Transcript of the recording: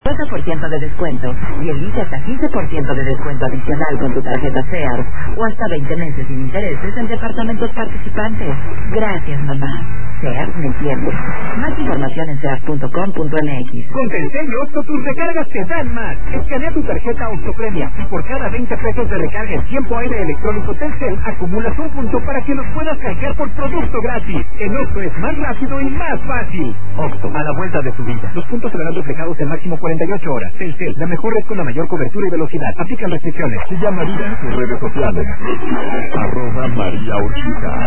50% de descuento y elige hasta 15% de descuento adicional con tu tarjeta Sears o hasta 20 meses sin intereses en departamentos participantes. Gracias, mamá. Sears me entiende. Más información en sears.com.mx. Con Telcel y Oxxo tus recargas te dan más. Escanea tu tarjeta Oxxo Premia y por cada 20 pesos de recarga en tiempo aire electrónico Telcel acumulas un punto para que los puedas canjear por producto gratis. En Oxxo es más rápido y más fácil. Oxxo, a la vuelta de tu vida. Los puntos serán reflejados en máximo 48 horas. Telcel, la mejor red con la mayor cobertura y velocidad. Aplican restricciones. Sigue a María en sus redes sociales. @María Urquiza.